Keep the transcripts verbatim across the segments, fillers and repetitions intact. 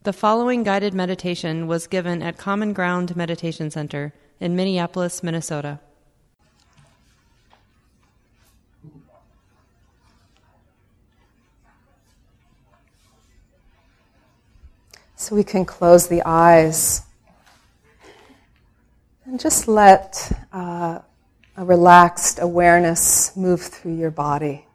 The following guided meditation was given at Common Ground Meditation Center in Minneapolis, Minnesota. So we can close the eyes and just let uh, a relaxed awareness move through your body.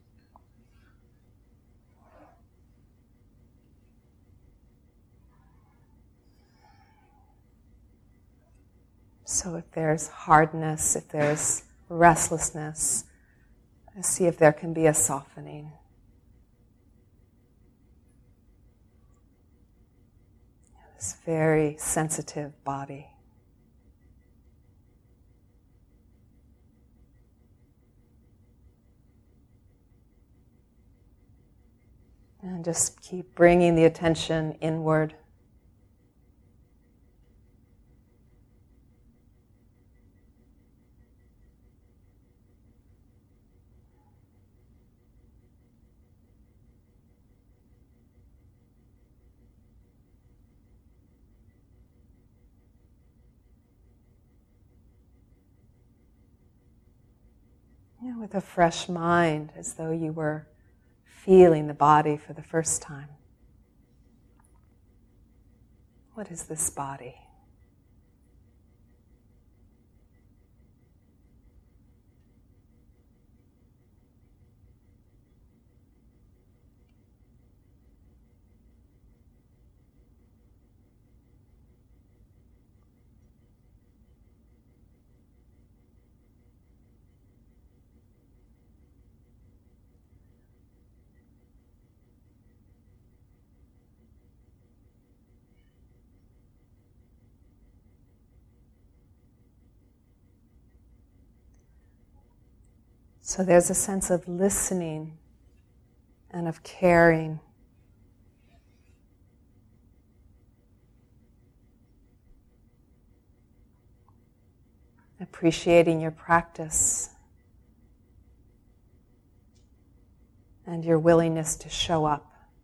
So if there's hardness, if there's restlessness, see if there can be a softening. This very sensitive body. And just keep bringing the attention inward. You know, with a fresh mind, as though you were feeling the body for the first time. What is this body? So there's a sense of listening and of caring. Appreciating your practice and your willingness to show up.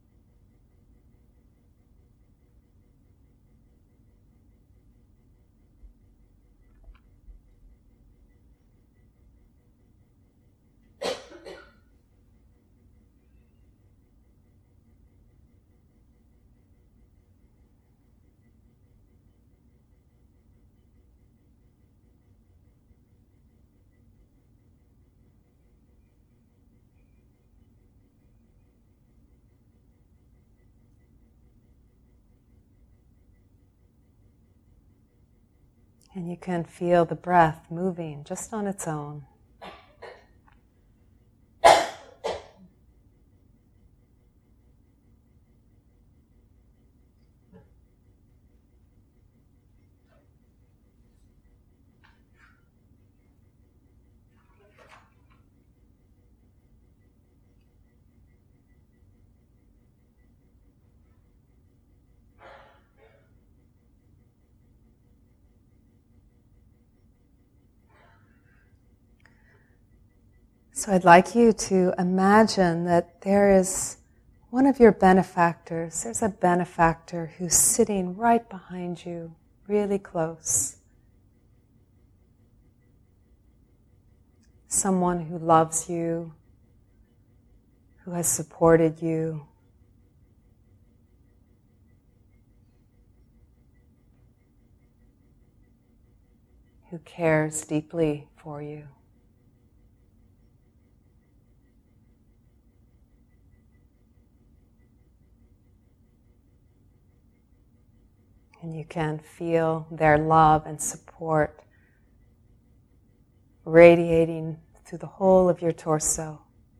And you can feel the breath moving just on its own. So I'd like you to imagine that there is one of your benefactors. There's a benefactor who's sitting right behind you, really close. Someone who loves you, who has supported you, who cares deeply for you. And you can feel their love and support radiating through the whole of your torso.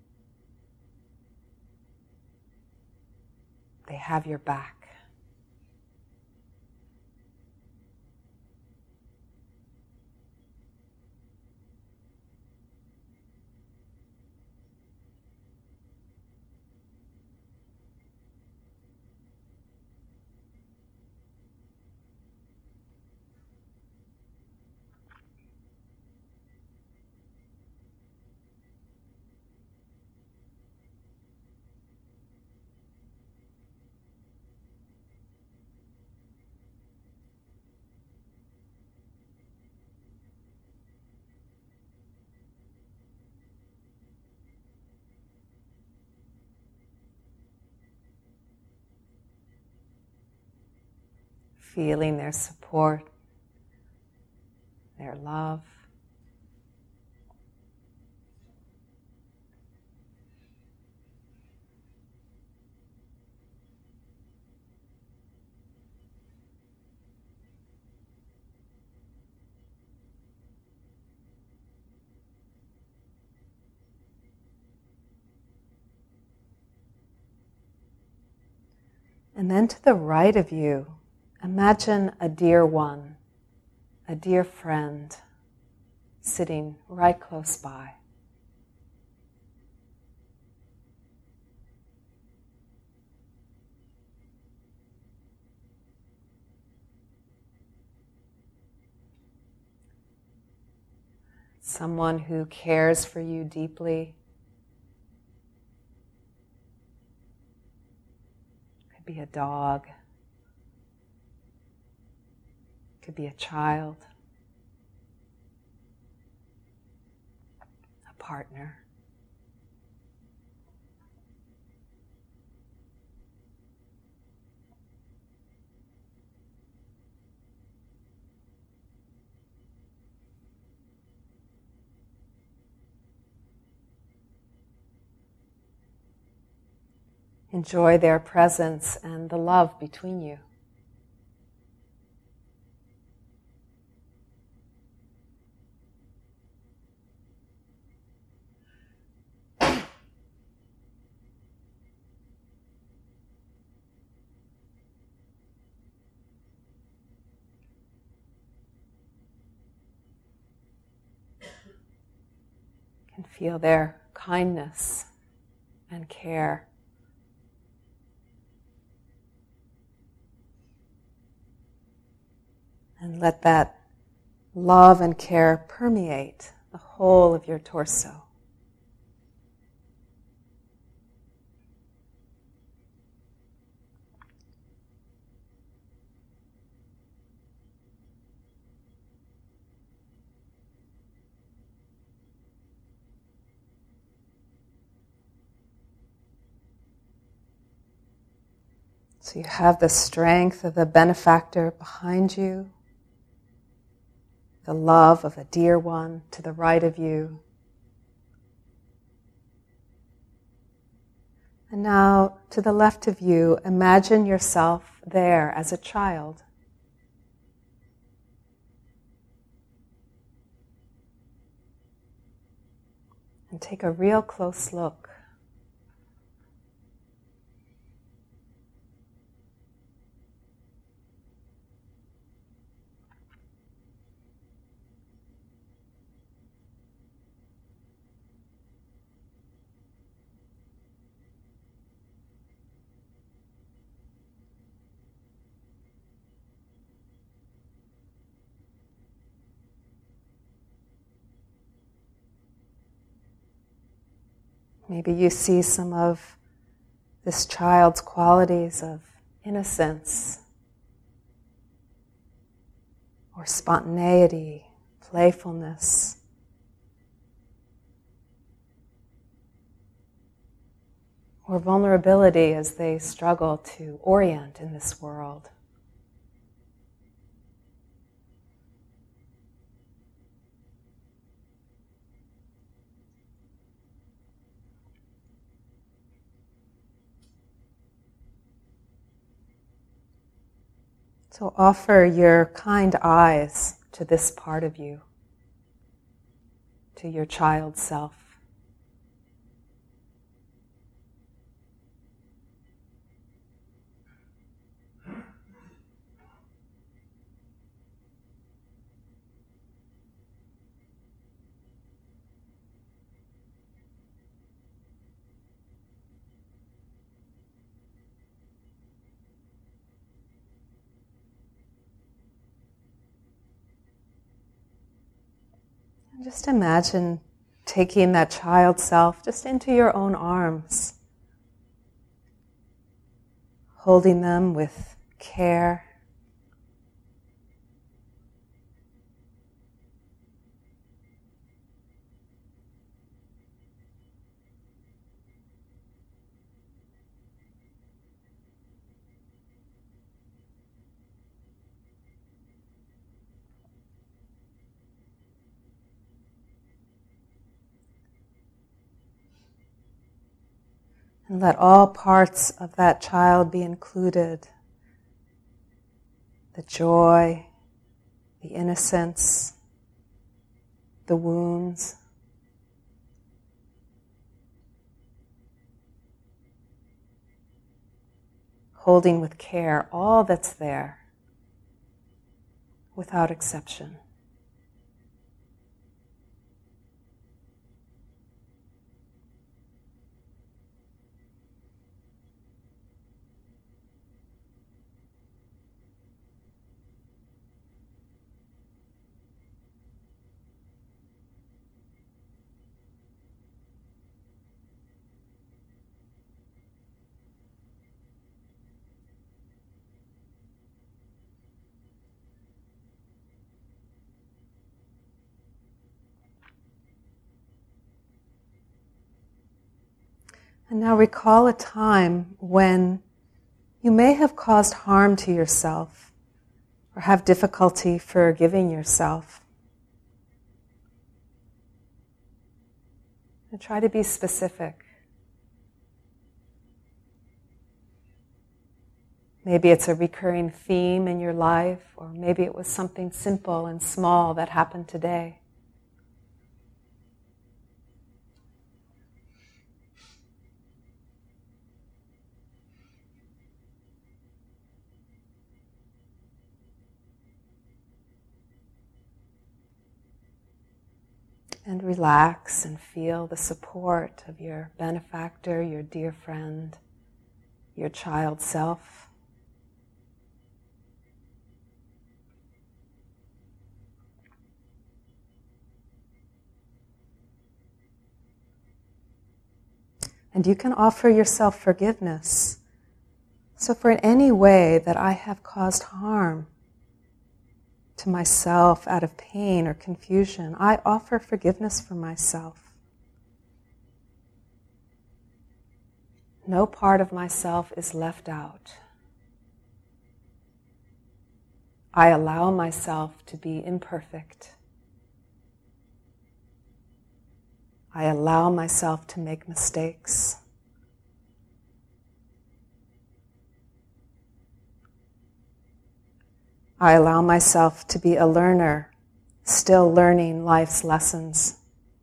They have your back. feeling their support, their love. And then to the right of you, imagine a dear one, a dear friend, sitting right close by. Someone who cares for you deeply. Could be a dog. Could be a child. A partner. Enjoy their presence and the love between you. You can feel their kindness and care. And let that love and care permeate the whole of your torso. So you have the strength of the benefactor behind you, the love of a dear one to the right of you. And now, to the left of you, imagine yourself there as a child. And take a real close look. Maybe you see some of this child's qualities of innocence or spontaneity, playfulness. Or vulnerability as they struggle to orient in this world. So offer your kind eyes to this part of you, to your child self. Just imagine taking that child self just into your own arms, holding them with care. And let all parts of that child be included. The joy, the innocence, the wounds. Holding with care all that's there, without exception. And now recall a time when you may have caused harm to yourself or have difficulty forgiving yourself. And try to be specific. Maybe it's a recurring theme in your life, or maybe it was something simple and small that happened today. And relax and feel the support of your benefactor, your dear friend, your child self. And you can offer yourself forgiveness. So for in any way that I have caused harm to myself out of pain or confusion, I offer forgiveness for myself. No part of myself is left out. I allow myself to be imperfect. I allow myself to make mistakes. I allow myself to be a learner, still learning life's lessons.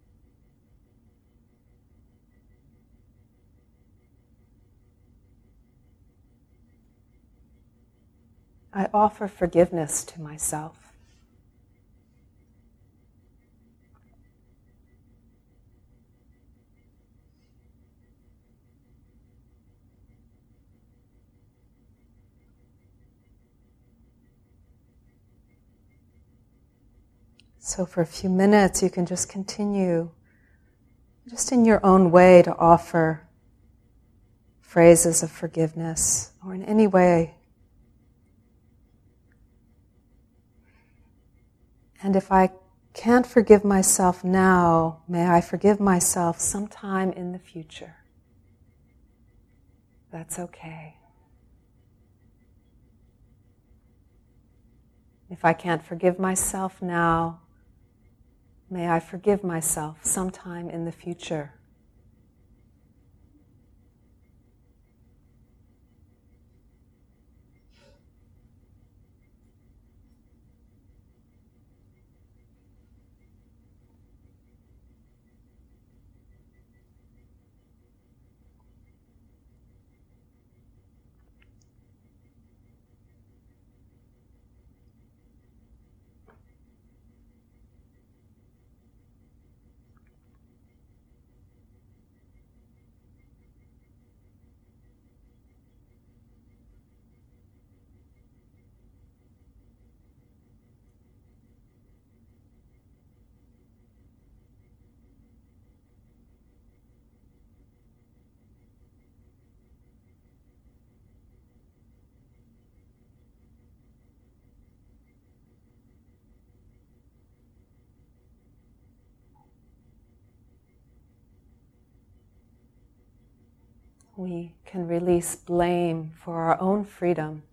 I offer forgiveness to myself. So for a few minutes, you can just continue, just in your own way, to offer phrases of forgiveness, or in any way. And if I can't forgive myself now, may I forgive myself sometime in the future. That's okay. If I can't forgive myself now, may I forgive myself sometime in the future. We can release blame for our own freedom.